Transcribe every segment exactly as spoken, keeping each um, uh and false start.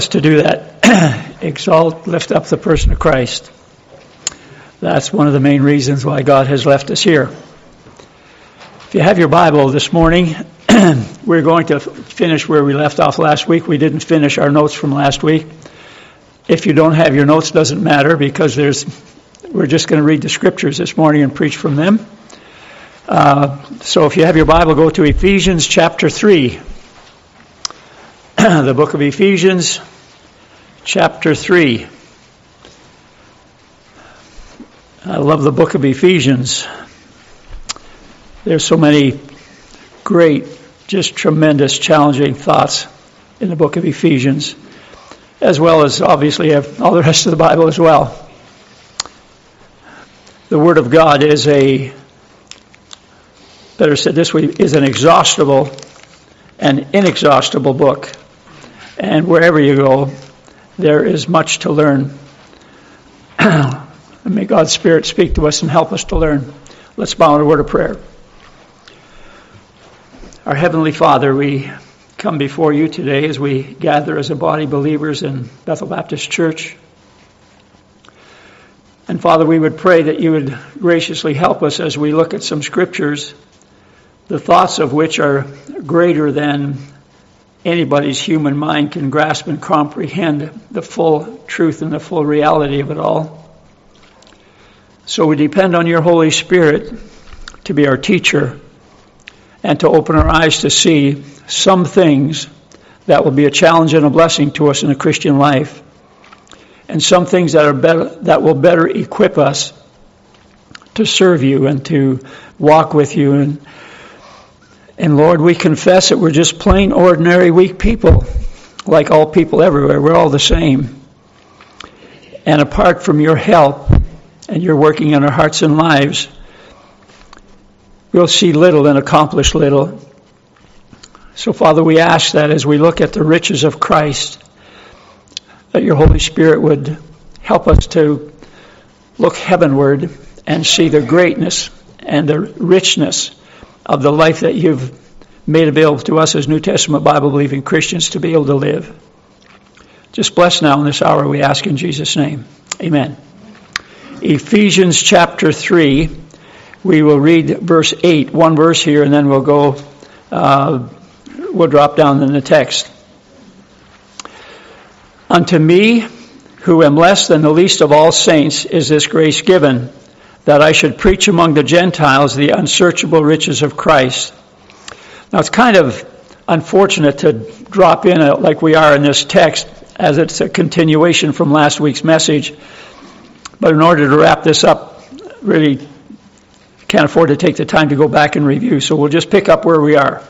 To do that, exalt, lift up the person of Christ. That's one of the main reasons why God has left us here. If you have your Bible this morning, we're going to finish where we left off last week. We didn't finish our notes from last week. If you don't have your notes, doesn't matter, because there's we're just going to read the scriptures this morning and preach from them. Uh, so if you have your Bible, go to Ephesians chapter three. The book of Ephesians chapter three. I love the book of Ephesians. There's so many great, just tremendous, challenging thoughts in the book of Ephesians, as well as obviously all the rest of the Bible as well. The Word of God is a, better said this way, is an exhaustible and inexhaustible book. And wherever you go, there is much to learn. And may God's Spirit speak to us and help us to learn. Let's bow in a word of prayer. Our Heavenly Father, we come before you today as we gather as a body of believers in Bethel Baptist Church. And Father, we would pray that you would graciously help us as we look at some scriptures, the thoughts of which are greater than anybody's human mind can grasp and comprehend the full truth and the full reality of it all. So we depend on your Holy Spirit to be our teacher and to open our eyes to see some things that will be a challenge and a blessing to us in the Christian life, and some things that are better, that will better equip us to serve you and to walk with you. And And Lord, we confess that we're just plain, ordinary, weak people, like all people everywhere. We're all the same. And apart from your help and your working in our hearts and lives, we'll see little and accomplish little. So, Father, we ask that as we look at the riches of Christ, that your Holy Spirit would help us to look heavenward and see the greatness and the richness of the life that you've made available to us as New Testament Bible-believing Christians to be able to live. Just bless now in this hour, we ask in Jesus' name. Amen. Ephesians chapter three, we will read verse eight, one verse here, and then we'll go, uh, we'll drop down in the text. Unto me, who am less than the least of all saints, is this grace given, that I should preach among the Gentiles the unsearchable riches of Christ. Now, it's kind of unfortunate to drop in a, like we are in this text, as it's a continuation from last week's message. But in order to wrap this up, really can't afford to take the time to go back and review. So we'll just pick up where we are.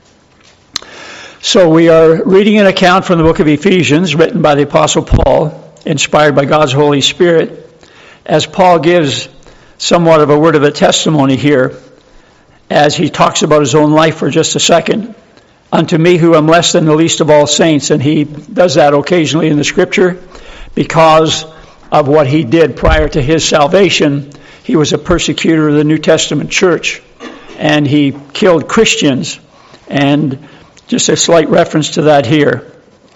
So we are reading an account from the book of Ephesians, written by the Apostle Paul, inspired by God's Holy Spirit, as Paul gives somewhat of a word of a testimony here as he talks about his own life for just a second. Unto me, who am less than the least of all saints. And he does that occasionally in the scripture because of what he did prior to his salvation. He was a persecutor of the New Testament church, and he killed Christians. And just a slight reference to that here.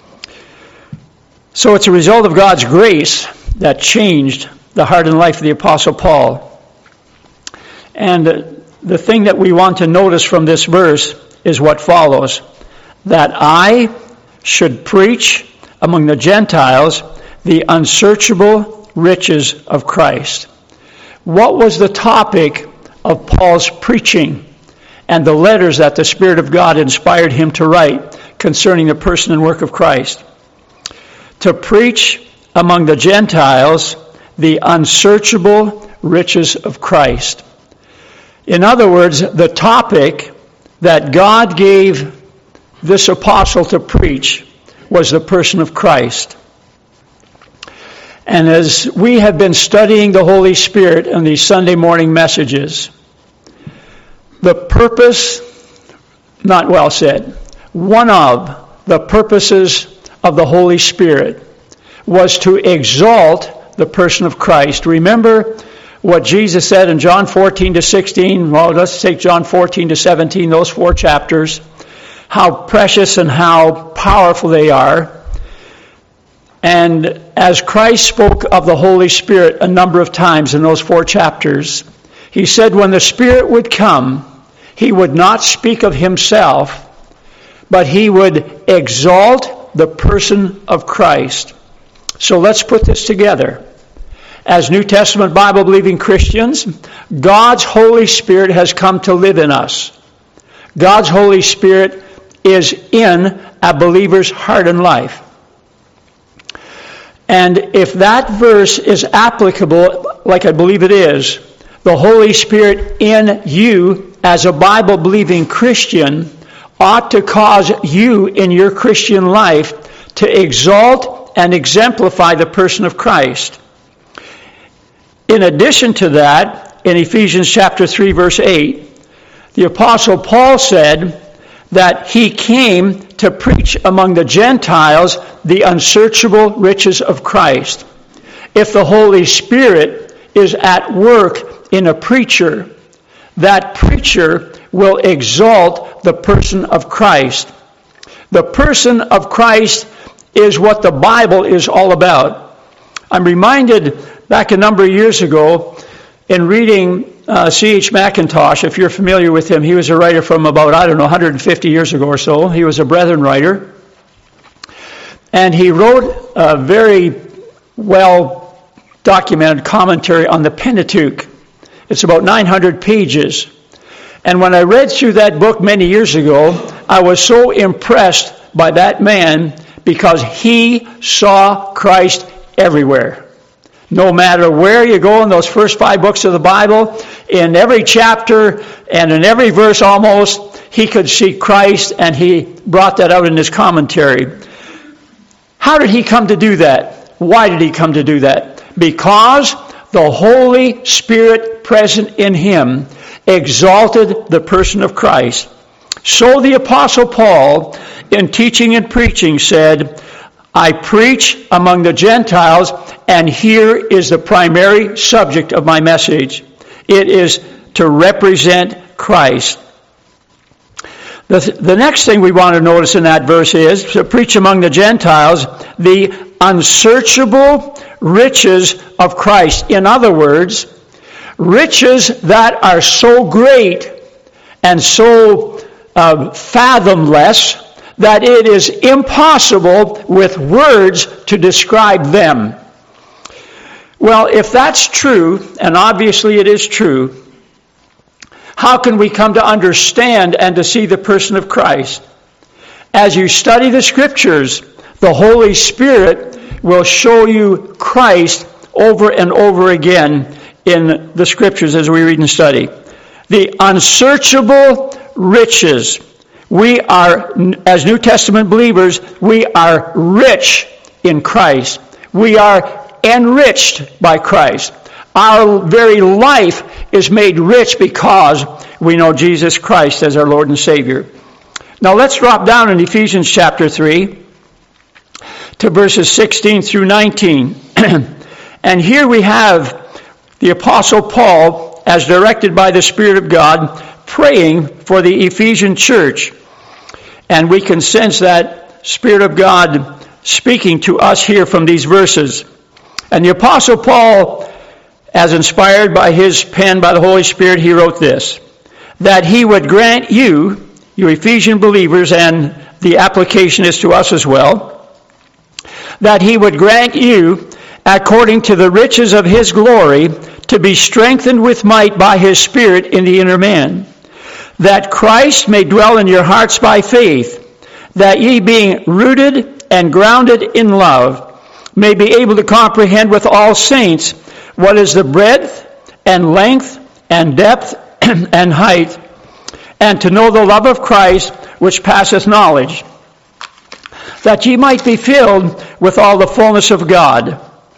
So it's a result of God's grace that changed the heart and life of the Apostle Paul. And the thing that we want to notice from this verse is what follows. That I should preach among the Gentiles the unsearchable riches of Christ. What was the topic of Paul's preaching and the letters that the Spirit of God inspired him to write concerning the person and work of Christ? To preach among the Gentiles the unsearchable riches of Christ. In other words, the topic that God gave this apostle to preach was the person of Christ. And as we have been studying the Holy Spirit in these Sunday morning messages, the purpose, not well said, one of the purposes of the Holy Spirit was to exalt the person of Christ. Remember what Jesus said in John fourteen to sixteen. Well, let's take John fourteen to seventeen, those four chapters. How precious and how powerful they are. And as Christ spoke of the Holy Spirit a number of times in those four chapters, he said when the Spirit would come, he would not speak of himself, but he would exalt the person of Christ. So let's put this together. As New Testament Bible-believing Christians, God's Holy Spirit has come to live in us. God's Holy Spirit is in a believer's heart and life. And if that verse is applicable, like I believe it is, the Holy Spirit in you as a Bible-believing Christian ought to cause you in your Christian life to exalt and exemplify the person of Christ. In addition to that, in Ephesians chapter three, verse eight, the Apostle Paul said that he came to preach among the Gentiles the unsearchable riches of Christ. If the Holy Spirit is at work in a preacher, that preacher will exalt the person of Christ. The person of Christ is what the Bible is all about. I'm reminded back a number of years ago in reading uh, C H Mackintosh, if you're familiar with him, he was a writer from about, I don't know, one hundred fifty years ago or so. He was a Brethren writer. And he wrote a very well-documented commentary on the Pentateuch. It's about nine hundred pages. And when I read through that book many years ago, I was so impressed by that man because he saw Christ everywhere. No matter where you go in those first five books of the Bible, in every chapter and in every verse almost, he could see Christ, and he brought that out in his commentary. How did he come to do that? Why did he come to do that? Because the Holy Spirit present in him exalted the person of Christ. So the Apostle Paul, in teaching and preaching, said, I preach among the Gentiles, and here is the primary subject of my message. It is to represent Christ. The, the next thing we want to notice in that verse is to preach among the Gentiles the unsearchable riches of Christ. In other words, riches that are so great and so uh, fathomless that it is impossible with words to describe them. Well, if that's true, and obviously it is true, how can we come to understand and to see the person of Christ? As you study the Scriptures, the Holy Spirit will show you Christ over and over again in the Scriptures as we read and study. The unsearchable riches. We are, as New Testament believers, we are rich in Christ. We are enriched by Christ. Our very life is made rich because we know Jesus Christ as our Lord and Savior. Now let's drop down in Ephesians chapter three to verses sixteen through nineteen. And here we have the Apostle Paul, as directed by the Spirit of God, praying for the Ephesian church. And we can sense that Spirit of God speaking to us here from these verses. And the Apostle Paul, as inspired by his pen by the Holy Spirit, he wrote this, that he would grant you, you Ephesian believers, and the application is to us as well, that he would grant you, according to the riches of his glory, to be strengthened with might by his Spirit in the inner man, that Christ may dwell in your hearts by faith, that ye being rooted and grounded in love, may be able to comprehend with all saints what is the breadth and length and depth and height, and to know the love of Christ which passeth knowledge, that ye might be filled with all the fullness of God.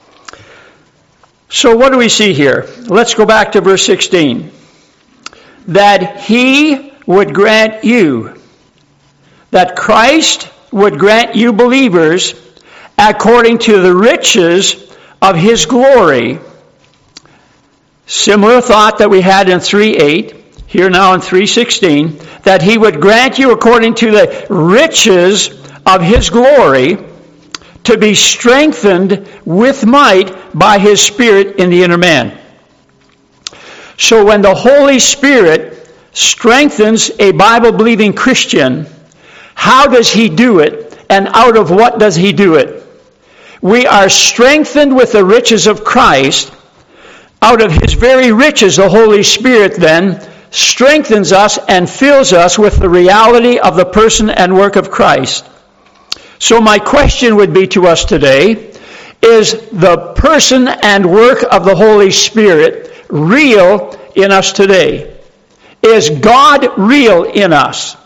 So what do we see here? Let's go back to verse sixteen. That he would grant you, that Christ would grant you believers, according to the riches of his glory. Similar thought that we had in three eight, here now in three sixteen, that he would grant you according to the riches of his glory to be strengthened with might by his Spirit in the inner man. So when the Holy Spirit strengthens a Bible-believing Christian, how does he do it? And out of what does he do it? We are strengthened with the riches of Christ. Out of his very riches, the Holy Spirit then strengthens us and fills us with the reality of the person and work of Christ. So my question would be to us today, is the person and work of the Holy Spirit real in us today? Is God real in us?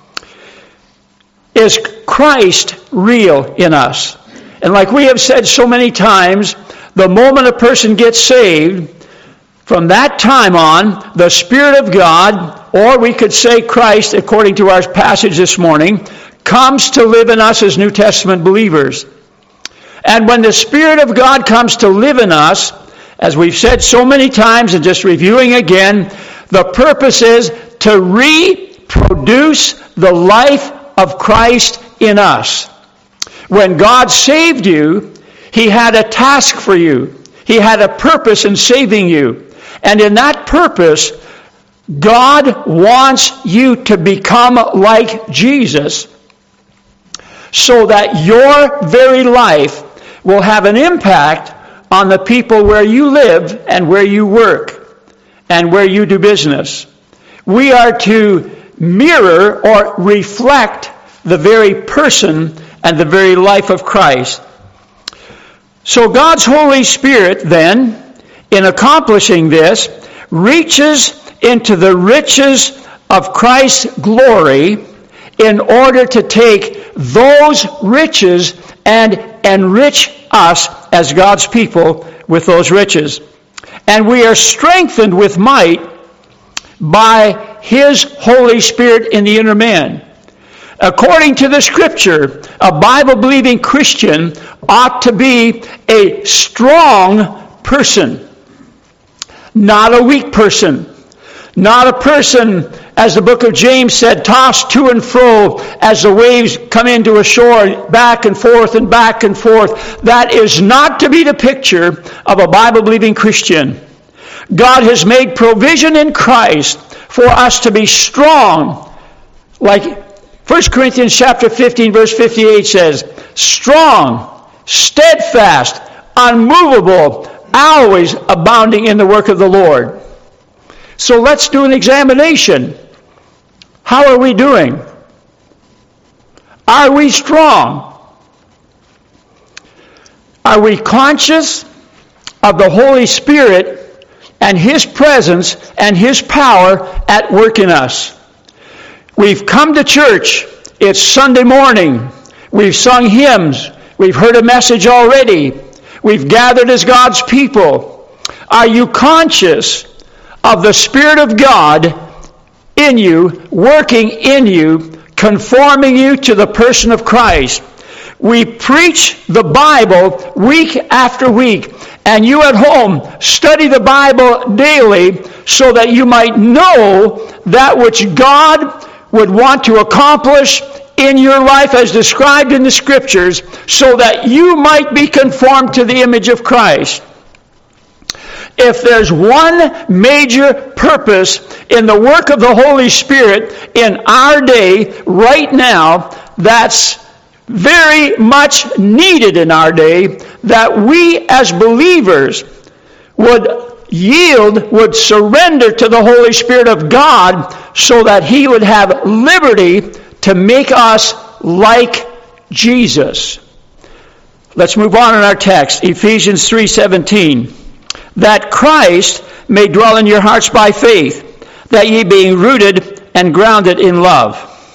Is Christ real in us? And like we have said so many times, the moment a person gets saved, from that time on, the Spirit of God, or we could say Christ, according to our passage this morning, comes to live in us as New Testament believers. And when the Spirit of God comes to live in us, as we've said so many times and just reviewing again, the purpose is to reproduce the life of Christ in us. When God saved you, he had a task for you. He had a purpose in saving you. And in that purpose, God wants you to become like Jesus so that your very life will have an impact on the people where you live and where you work and where you do business. We are to mirror or reflect the very person and the very life of Christ. So God's Holy Spirit then, in accomplishing this, reaches into the riches of Christ's glory in order to take those riches and enrich us as God's people with those riches. And we are strengthened with might by his Holy Spirit in the inner man. According to the Scripture, a Bible-believing Christian ought to be a strong person, not a weak person, not a person, as the book of James said, tossed to and fro as the waves come into a shore, back and forth and back and forth. That is not to be the picture of a Bible-believing Christian. God has made provision in Christ for us to be strong, like First Corinthians chapter fifteen, verse fifty-eight says, strong, steadfast, unmovable, always abounding in the work of the Lord. So let's do an examination. How are we doing? Are we strong? Are we conscious of the Holy Spirit and his presence and his power at work in us? We've come to church. It's Sunday morning. We've sung hymns. We've heard a message already. We've gathered as God's people. Are you conscious of the Spirit of God in you, working in you, conforming you to the person of Christ? We preach the Bible week after week, and you at home study the Bible daily so that you might know that which God would want to accomplish in your life as described in the Scriptures, so that you might be conformed to the image of Christ. If there's one major purpose in the work of the Holy Spirit in our day right now, that's very much needed in our day, that we as believers would yield, would surrender to the Holy Spirit of God so that he would have liberty to make us like Jesus. Let's move on in our text, Ephesians three seventeen. That Christ may dwell in your hearts by faith, that ye being rooted and grounded in love.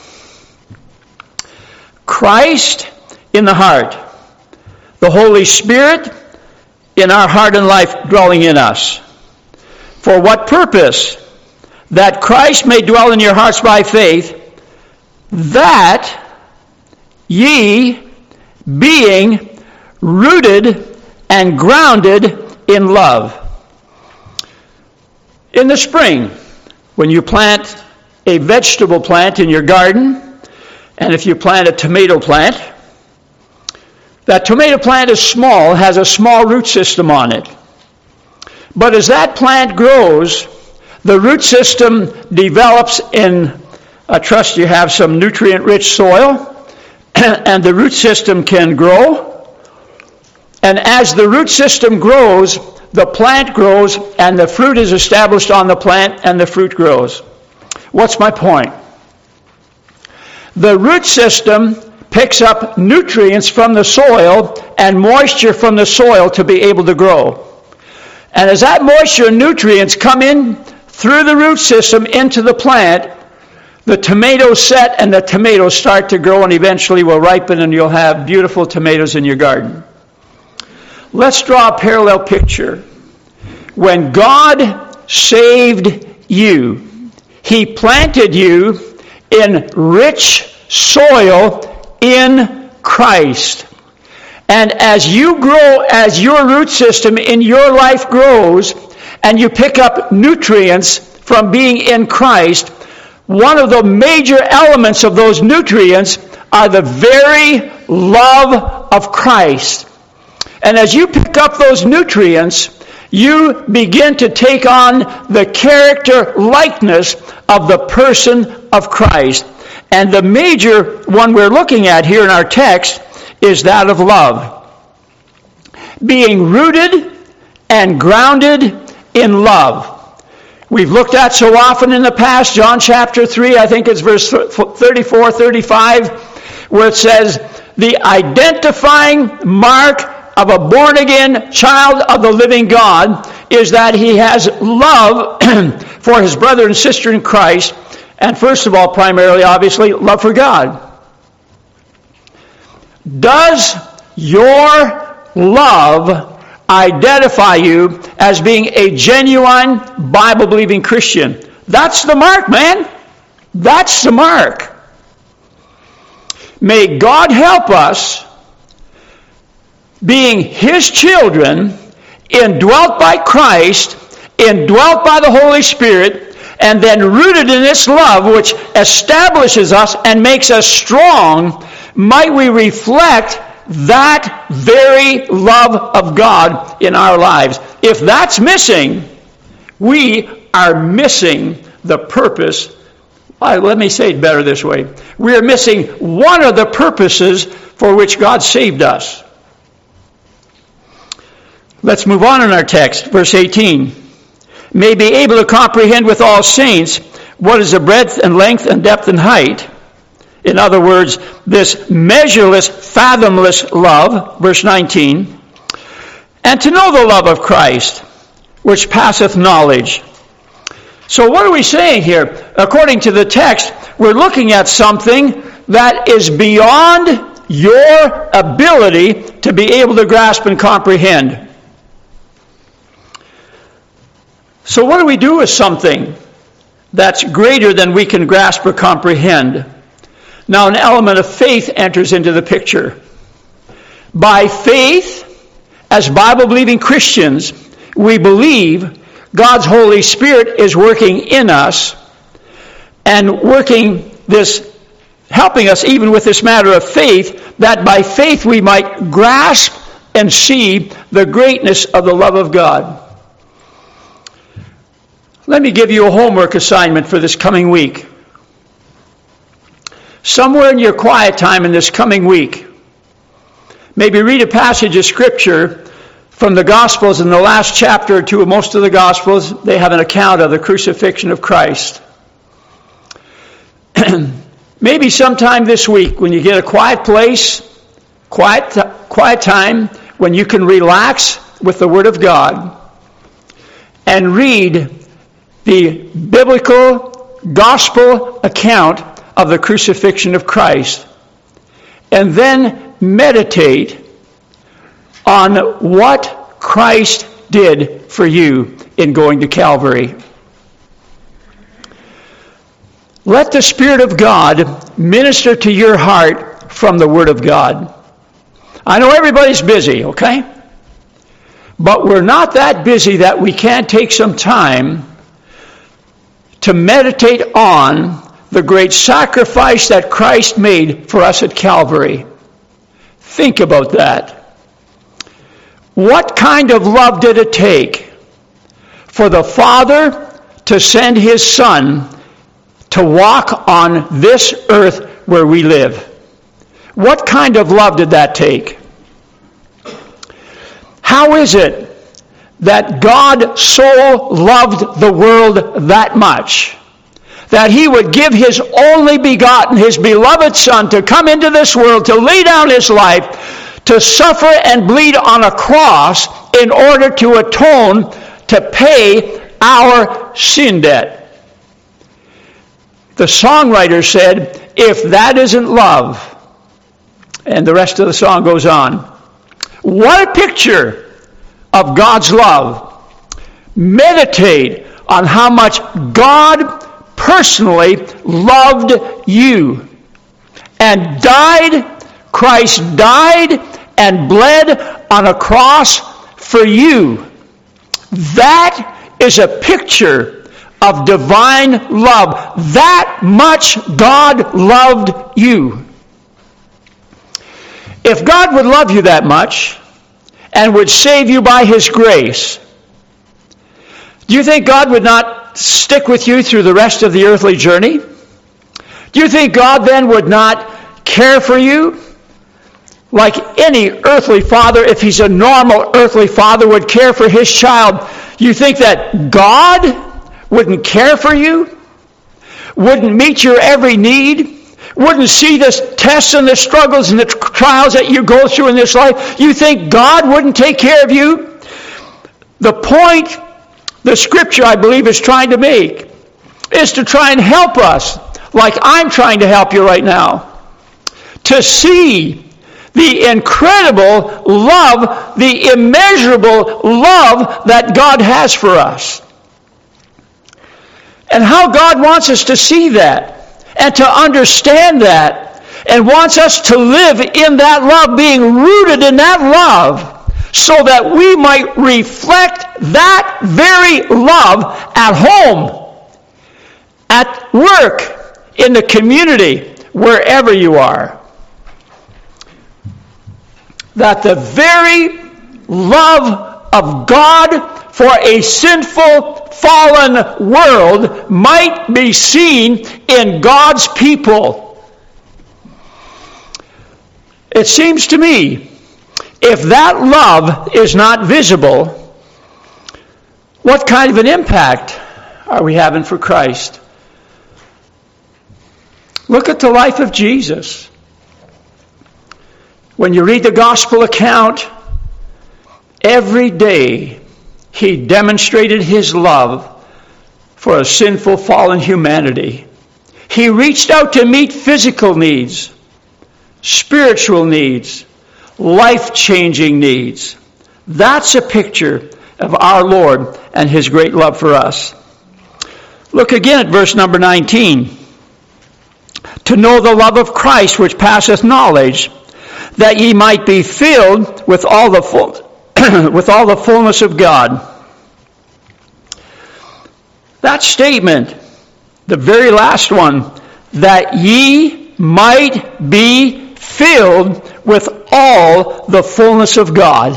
Christ in the heart, the Holy Spirit in our heart and life dwelling in us. For what purpose? That Christ may dwell in your hearts by faith, that ye being rooted and grounded in love. In the spring, when you plant a vegetable plant in your garden, and if you plant a tomato plant, That tomato plant is small, has a small root system on it. But as that plant grows, the root system develops in, I trust you have some nutrient-rich soil, and the root system can grow. And as the root system grows, the plant grows, and the fruit is established on the plant, and the fruit grows. What's my point? The root system picks up nutrients from the soil and moisture from the soil to be able to grow. And as that moisture and nutrients come in through the root system into the plant, the tomatoes set and the tomatoes start to grow and eventually will ripen and you'll have beautiful tomatoes in your garden. Let's draw a parallel picture. When God saved you, He planted you in rich soil in Christ. And as you grow, as your root system in your life grows, and you pick up nutrients from being in Christ, one of the major elements of those nutrients are the very love of Christ. And as you pick up those nutrients, you begin to take on the character likeness of the person of Christ. And the major one we're looking at here in our text is that of love. Being rooted and grounded in love. We've looked at so often in the past, John chapter three, I think it's verse thirty-four, thirty-five, where it says, the identifying mark of a born-again child of the living God is that he has love for his brother and sister in Christ, and first of all, primarily, obviously, love for God. Does your love identify you as being a genuine Bible-believing Christian? That's the mark, man. That's the mark. May God help us, being His children, indwelt by Christ, indwelt by the Holy Spirit, and then rooted in this love which establishes us and makes us strong, might we reflect that very love of God in our lives. If that's missing, we are missing the purpose. Well, let me say it better this way. We are missing one of the purposes for which God saved us. Let's move on in our text, verse eighteen. May be able to comprehend with all saints what is the breadth and length and depth and height. In other words, this measureless, fathomless love, verse nineteen. And to know the love of Christ, which passeth knowledge. So what are we saying here? According to the text, we're looking at something that is beyond your ability to be able to grasp and comprehend. So what do we do with something that's greater than we can grasp or comprehend? Now an element of faith enters into the picture. By faith, as Bible-believing Christians, we believe God's Holy Spirit is working in us and working this, helping us even with this matter of faith, that by faith we might grasp and see the greatness of the love of God. Let me give you a homework assignment for this coming week. Somewhere in your quiet time in this coming week, maybe read a passage of Scripture from the Gospels. In the last chapter or two of most of the Gospels, they have an account of the crucifixion of Christ. Maybe sometime this week, when you get a quiet place, quiet, quiet time, when you can relax with the Word of God and read the biblical gospel account of the crucifixion of Christ, and then meditate on what Christ did for you in going to Calvary. Let the Spirit of God minister to your heart from the Word of God. I know everybody's busy, okay? But we're not that busy that we can't take some time to meditate on the great sacrifice that Christ made for us at Calvary. Think about that. What kind of love did it take for the Father to send his Son to walk on this earth where we live? What kind of love did that take? How is it that God so loved the world that much that he would give his only begotten, his beloved Son, to come into this world, to lay down his life, to suffer and bleed on a cross in order to atone, to pay our sin debt? The songwriter said, if that isn't love, and the rest of the song goes on. What a picture of God's love. Meditate on how much God personally loved you and died. Christ died and bled on a cross for you. That is a picture of divine love. That much God loved you. If God would love you that much and would save you by his grace, do you think God would not stick with you through the rest of the earthly journey? Do you think God then would not care for you like any earthly father, if he's a normal earthly father, would care for his child? You think that God wouldn't care for you? Wouldn't meet your every need? Wouldn't see the tests and the struggles and the trials that you go through in this life? You think God wouldn't take care of you? The point the Scripture, I believe, is trying to make is to try and help us, like I'm trying to help you right now, to see the incredible love, the immeasurable love that God has for us. And how God wants us to see that and to understand that, and wants us to live in that love, being rooted in that love, so that we might reflect that very love at home, at work, in the community, wherever you are. That the very love of God for a sinful, fallen world might be seen in God's people. It seems to me, if that love is not visible, what kind of an impact are we having for Christ? Look at the life of Jesus. When you read the gospel account, every day he demonstrated his love for a sinful, fallen humanity. He reached out to meet physical needs, spiritual needs, life-changing needs. That's a picture of our Lord and his great love for us. Look again at verse number nineteen. To know the love of Christ which passeth knowledge, that ye might be filled with all the full, with all the fullness of God. That statement, the very last one, that ye might be filled with all the fullness of God.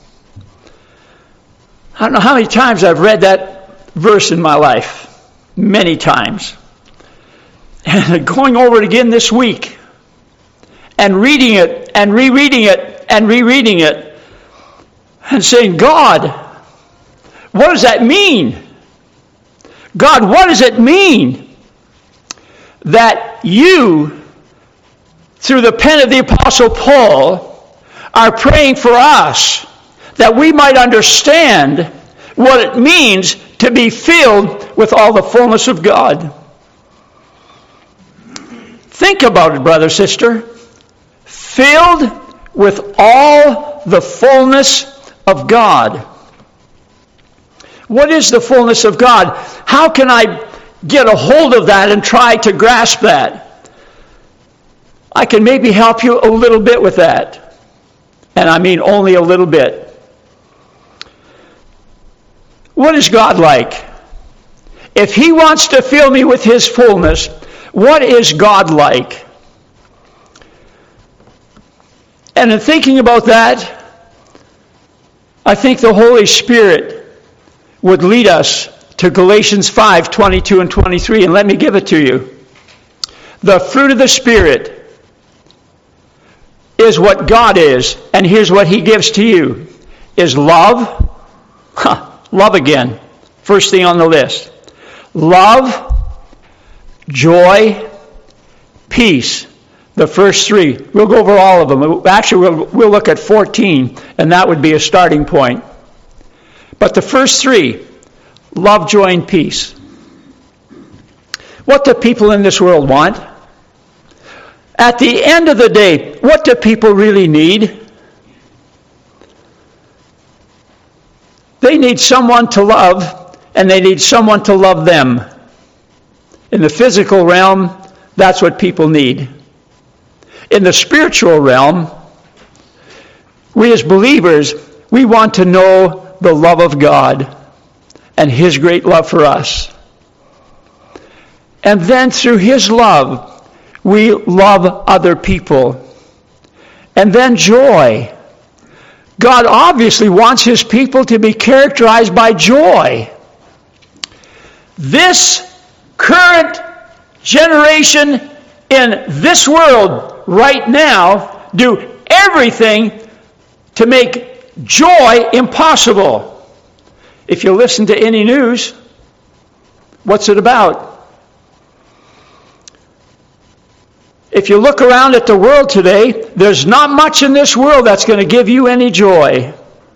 I don't know how many times I've read that verse in my life. Many times. And going over it again this week, and reading it, and rereading it, and rereading it, and saying, God, what does that mean? God, what does it mean that you, through the pen of the Apostle Paul, are praying for us, that we might understand what it means to be filled with all the fullness of God? Think about it, brother, sister. Filled with all the fullness of God. What is the fullness of God? How can I get a hold of that and try to grasp that? I can maybe help you a little bit with that. And I mean only a little bit. What is God like? If he wants to fill me with his fullness, what is God like? And in thinking about that, I think the Holy Spirit would lead us to Galatians five, twenty-two and twenty-three, and let me give it to you. The fruit of the Spirit is what God is, and here's what He gives to you, is love. Huh, love again. First thing on the list. Love, joy, peace. The first three. We'll go over all of them. Actually, we'll, we'll look at fourteen, and that would be a starting point. But the first three, love, joy, and peace. What do people in this world want? At the end of the day, what do people really need? They need someone to love, and they need someone to love them. In the physical realm, that's what people need. In the spiritual realm, we as believers, we want to know the love of God and His great love for us. And then through His love, we love other people. And then joy. God obviously wants His people to be characterized by joy. This current generation in this world right now do everything to make joy impossible. If you listen to any news, what's it about? If you look around at the world today, there's not much in this world that's going to give you any joy.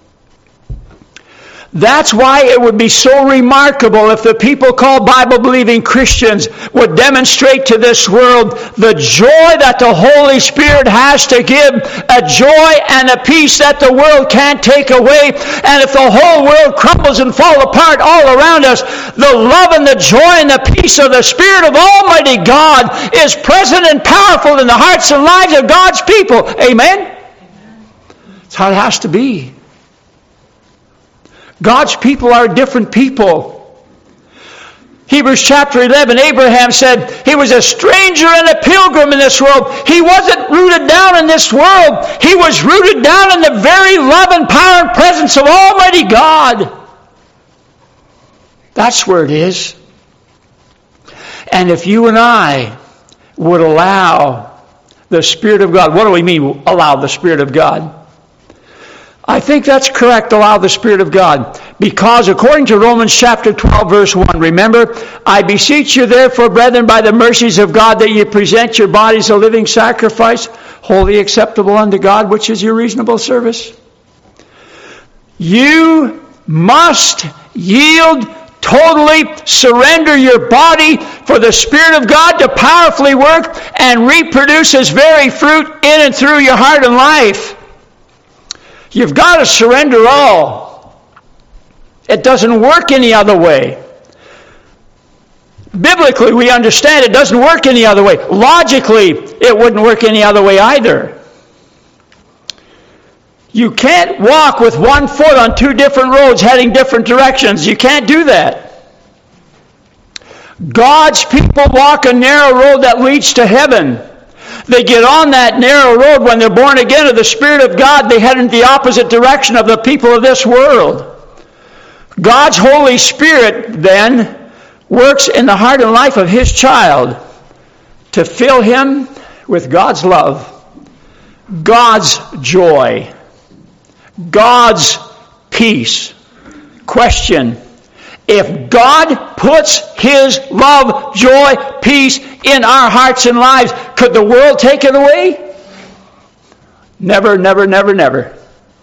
That's why it would be so remarkable if the people called Bible-believing Christians would demonstrate to this world the joy that the Holy Spirit has to give, a joy and a peace that the world can't take away. And if the whole world crumbles and falls apart all around us, the love and the joy and the peace of the Spirit of Almighty God is present and powerful in the hearts and lives of God's people. Amen? That's how it has to be. God's people are different people. Hebrews chapter eleven, Abraham said he was a stranger and a pilgrim in this world. He wasn't rooted down in this world. He was rooted down in the very love and power and presence of Almighty God. That's where it is. And if you and I would allow the Spirit of God, what do we mean allow the Spirit of God? I think that's correct, allow the Spirit of God. Because according to Romans chapter twelve, verse one, remember, I beseech you therefore, brethren, by the mercies of God, that you present your bodies a living sacrifice, wholly acceptable unto God, which is your reasonable service. You must yield, totally surrender your body for the Spirit of God to powerfully work and reproduce His very fruit in and through your heart and life. You've got to surrender all. It doesn't work any other way. Biblically, we understand it doesn't work any other way. Logically, it wouldn't work any other way either. You can't walk with one foot on two different roads heading different directions. You can't do that. God's people walk a narrow road that leads to heaven. They get on that narrow road when they're born again of the Spirit of God. They head in the opposite direction of the people of this world. God's Holy Spirit then works in the heart and life of His child to fill him with God's love, God's joy, God's peace. Question: if God puts His love, joy, peace in our hearts and lives, could the world take it away? Never, never, never, never.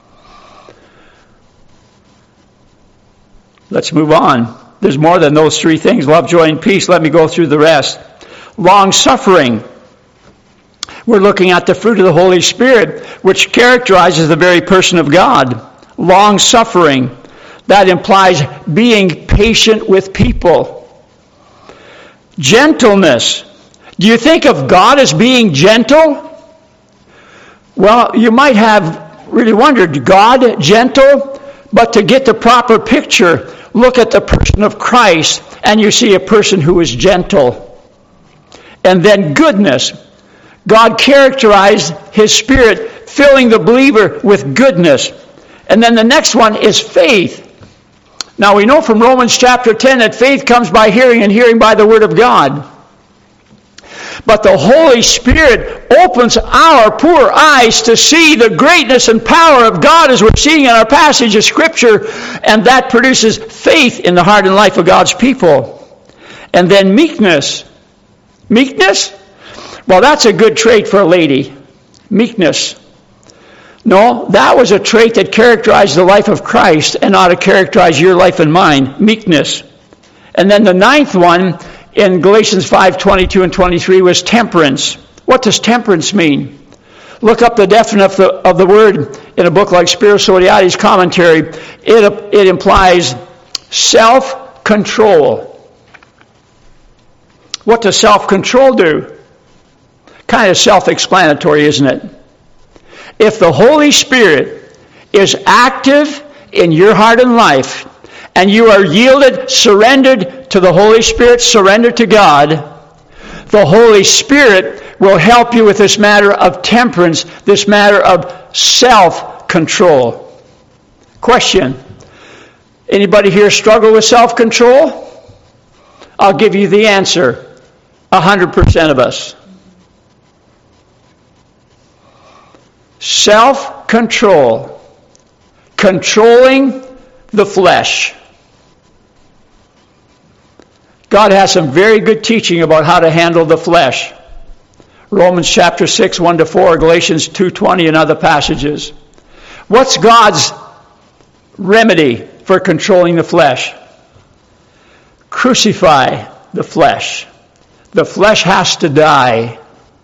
Let's move on. There's more than those three things: love, joy, and peace. Let me go through the rest. Long-suffering. We're looking at the fruit of the Holy Spirit, which characterizes the very person of God. Long-suffering. That implies being patient with people. Gentleness. Do you think of God as being gentle? Well, you might have really wondered, God gentle? But to get the proper picture, look at the person of Christ, and you see a person who is gentle. And then goodness. God characterized His Spirit Spirit filling the believer with goodness. And then the next one is faith. Now we know from Romans chapter ten that faith comes by hearing and hearing by the Word of God. But the Holy Spirit opens our poor eyes to see the greatness and power of God as we're seeing in our passage of Scripture, and that produces faith in the heart and life of God's people. And then meekness. Meekness? Well, that's a good trait for a lady. Meekness. No, that was a trait that characterized the life of Christ and ought to characterize your life and mine. Meekness. And then the ninth one in Galatians five twenty-two and twenty-three was temperance. What does temperance mean? Look up the definition of the, of the word in a book like Spiro Sodioti's commentary. It, it implies self-control. What does self-control do? Kind of self-explanatory, isn't it? If the Holy Spirit is active in your heart and life, and you are yielded, surrendered to the Holy Spirit, surrendered to God, the Holy Spirit will help you with this matter of temperance, this matter of self-control. Question: anybody here struggle with self-control? I'll give you the answer. A hundred percent of us. Self-control. Controlling the flesh. God has some very good teaching about how to handle the flesh. Romans chapter six, one to four, Galatians two twenty, and other passages. What's God's remedy for controlling the flesh? Crucify the flesh. The flesh has to die.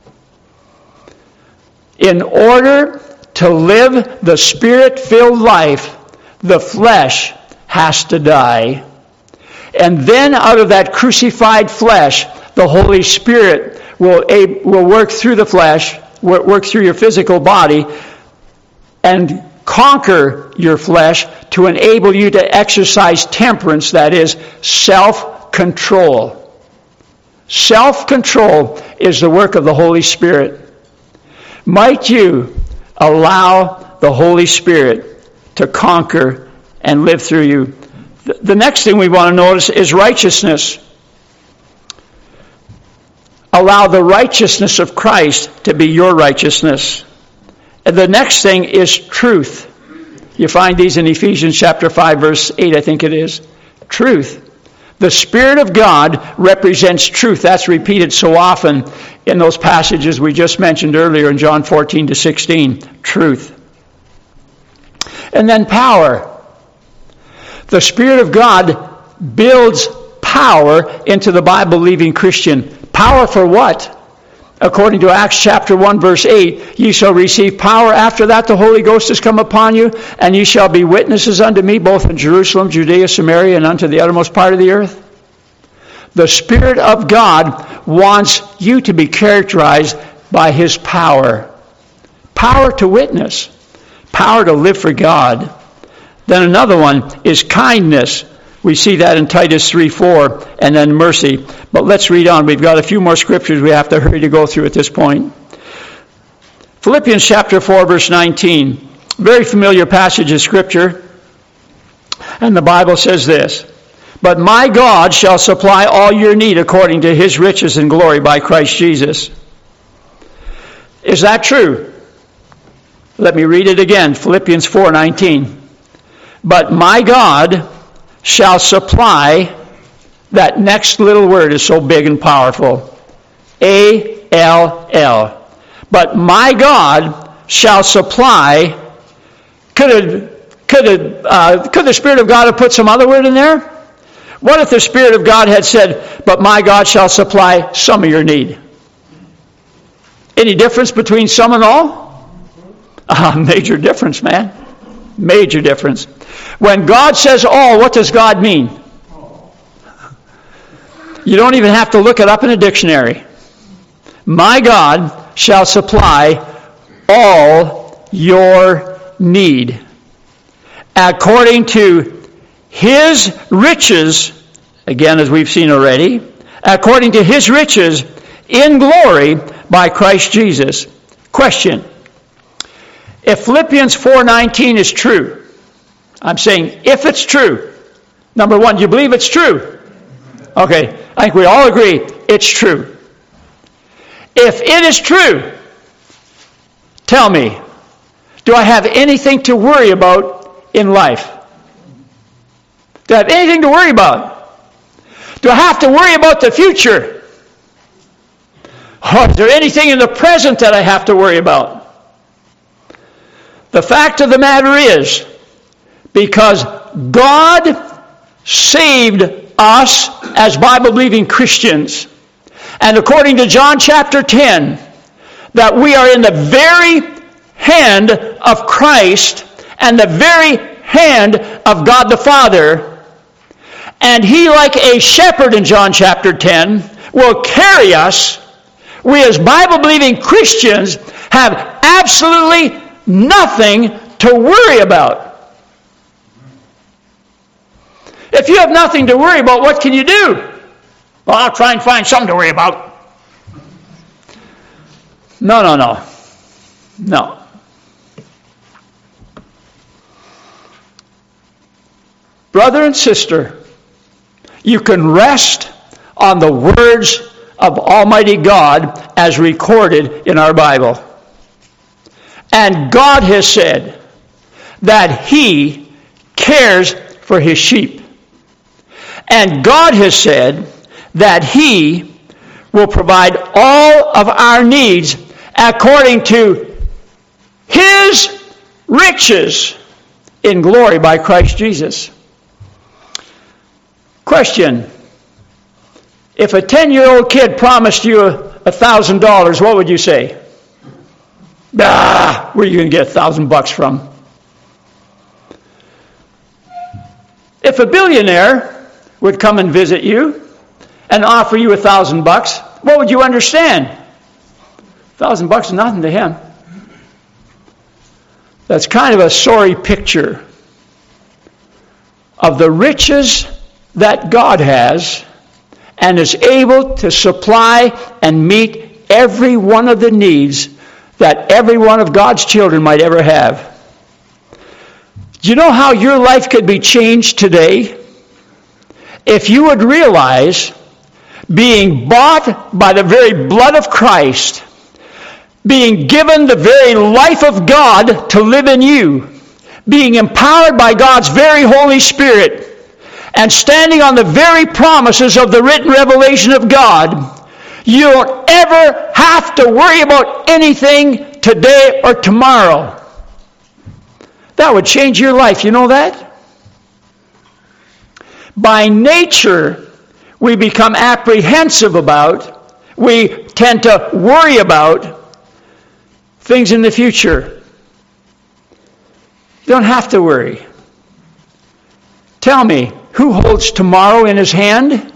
In order to live the Spirit-filled life, the flesh has to die. And then out of that crucified flesh, the Holy Spirit will, will work through the flesh, work through your physical body, and conquer your flesh to enable you to exercise temperance, that is, self-control. Self-control is the work of the Holy Spirit. Might you allow the Holy Spirit to conquer and live through you? The next thing we want to notice is righteousness. Allow the righteousness of Christ to be your righteousness. And the next thing is truth. You find these in Ephesians chapter five, verse eight, I think it is. Truth. The Spirit of God represents truth. That's repeated so often in those passages we just mentioned earlier in John fourteen to sixteen. Truth. And then power. The Spirit of God builds power into the Bible-believing Christian. Power for what? According to Acts chapter one, verse eight, ye shall receive power. After that the Holy Ghost has come upon you, and ye shall be witnesses unto me, both in Jerusalem, Judea, Samaria, and unto the uttermost part of the earth. The Spirit of God wants you to be characterized by His power. Power to witness. Power to live for God. Then another one is kindness. We see that in Titus three four, and then mercy. But let's read on. We've got a few more scriptures we have to hurry to go through at this point. Philippians chapter four, verse nineteen. Very familiar passage of Scripture. And the Bible says this: but my God shall supply all your need according to His riches and glory by Christ Jesus. Is that true? Let me read it again. Philippians four nineteen. But my God shall supply, that next little word is so big and powerful. A L L. But my God shall supply. Could it, could it, uh, could the Spirit of God have put some other word in there? What if the Spirit of God had said, but my God shall supply some of your need? Any difference between some and all? A uh, major difference, man. Major difference. When God says all, what does God mean? You don't even have to look it up in a dictionary. My God shall supply all your need according to His riches, again as we've seen already, according to His riches in glory by Christ Jesus. Question: If Philippians four nineteen is true, I'm saying if it's true, number one, do you believe it's true? Okay, I think we all agree it's true. If it is true, tell me, do I have anything to worry about in life? Do I have anything to worry about? Do I have to worry about the future? Or is there anything in the present that I have to worry about? The fact of the matter is, because God saved us as Bible-believing Christians, and according to John chapter ten, that we are in the very hand of Christ and the very hand of God the Father, and He, like a shepherd in John chapter ten, will carry us. We as Bible-believing Christians have absolutely nothing to worry about. If you have nothing to worry about, what can you do? Well, I'll try and find something to worry about. No, no, no. No. Brother and sister, you can rest on the words of Almighty God as recorded in our Bible. And God has said that He cares for His sheep. And God has said that He will provide all of our needs according to His riches in glory by Christ Jesus. Question. If a ten-year-old kid promised you a thousand dollars, what would you say? Ah, where are you going to get a thousand bucks from? If a billionaire would come and visit you and offer you a thousand bucks, what would you understand? A thousand bucks is nothing to him. That's kind of a sorry picture of the riches that God has and is able to supply and meet every one of the needs that every one of God's children might ever have. Do you know how your life could be changed today? If you would realize, being bought by the very blood of Christ, being given the very life of God to live in you, being empowered by God's very Holy Spirit, and standing on the very promises of the written revelation of God, you don't ever have to worry about anything today or tomorrow. That would change your life. You know that? By nature, we become apprehensive about, we tend to worry about things in the future. You don't have to worry. Tell me, who holds tomorrow in his hand?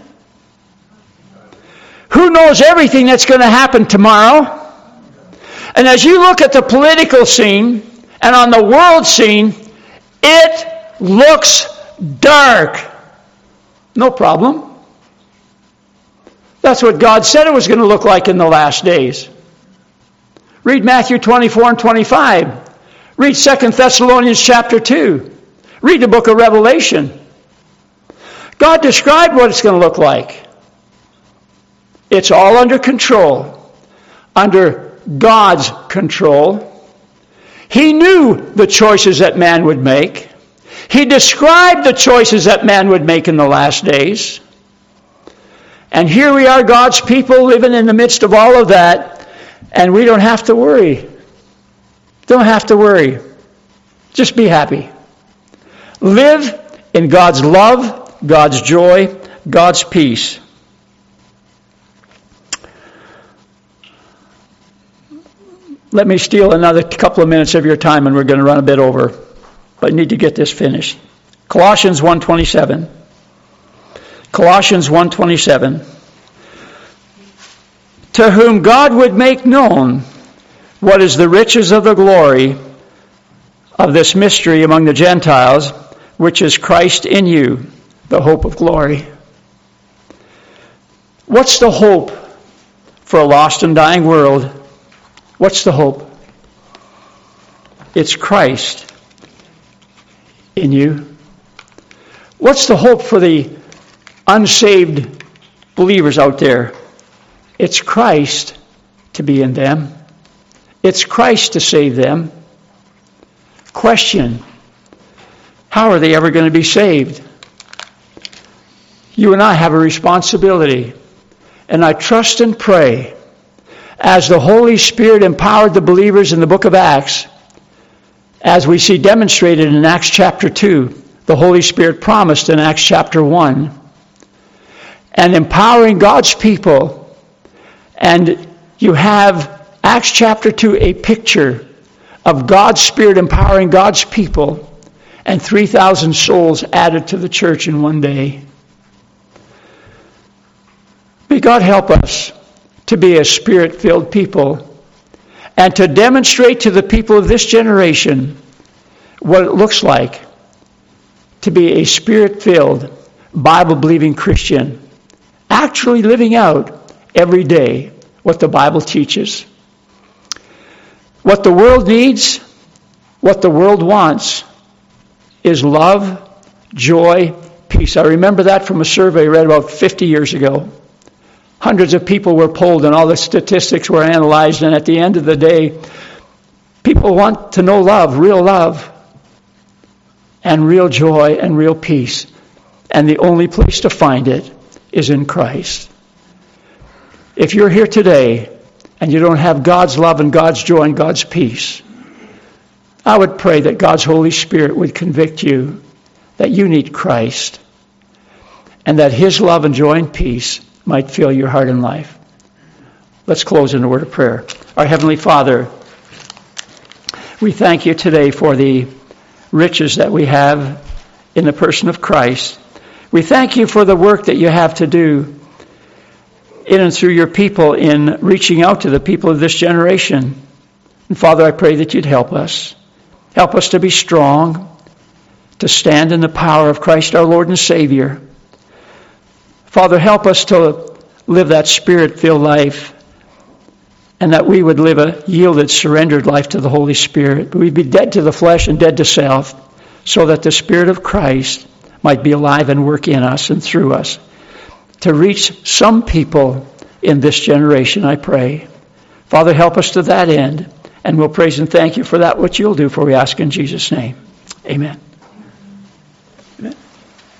Who knows everything that's going to happen tomorrow? And as you look at the political scene and on the world scene, it looks dark. No problem. That's what God said it was going to look like in the last days. Read Matthew twenty-four and twenty-five. Read Second Thessalonians chapter two. Read the book of Revelation. God described what it's going to look like. It's all under control. Under God's control. He knew the choices that man would make. He described the choices that man would make in the last days. And here we are, God's people, living in the midst of all of that, and we don't have to worry. Don't have to worry. Just be happy. Live in God's love, God's joy, God's peace. Let me steal another couple of minutes of your time, and we're going to run a bit over. But I need to get this finished. Colossians one twenty-seven. Colossians one twenty-seven. To whom God would make known what is the riches of the glory of this mystery among the Gentiles, which is Christ in you, the hope of glory. What's the hope for a lost and dying world? What's the hope? It's Christ in you. What's the hope for the unsaved believers out there? It's Christ to be in them. It's Christ to save them. Question: how are they ever going to be saved? You and I have a responsibility. And I trust and pray, as the Holy Spirit empowered the believers in the book of Acts, as we see demonstrated in Acts chapter two, the Holy Spirit promised in Acts chapter one, and empowering God's people. And you have Acts chapter two, a picture of God's Spirit empowering God's people, and three thousand souls added to the church in one day. May God help us to be a Spirit-filled people and to demonstrate to the people of this generation what it looks like to be a Spirit-filled, Bible-believing Christian, actually living out every day what the Bible teaches. What the world needs, what the world wants, is love, joy, peace. I remember that from a survey I read about fifty years ago. Hundreds of people were polled and all the statistics were analyzed, and at the end of the day, people want to know love, real love, and real joy and real peace. And the only place to find it is in Christ. If you're here today and you don't have God's love and God's joy and God's peace, I would pray that God's Holy Spirit would convict you that you need Christ, and that His love and joy and peace might fill your heart and life. Let's close in a word of prayer. Our Heavenly Father, we thank you today for the riches that we have in the person of Christ. We thank you for the work that you have to do in and through your people in reaching out to the people of this generation. And Father, I pray that you'd help us. Help us to be strong, to stand in the power of Christ our Lord and Savior. Father, help us to live that Spirit-filled life, and that we would live a yielded, surrendered life to the Holy Spirit. We'd be dead to the flesh and dead to self, so that the Spirit of Christ might be alive and work in us and through us to reach some people in this generation, I pray. Father, help us to that end, and we'll praise and thank you for that, what you'll do, for we ask in Jesus' name. Amen.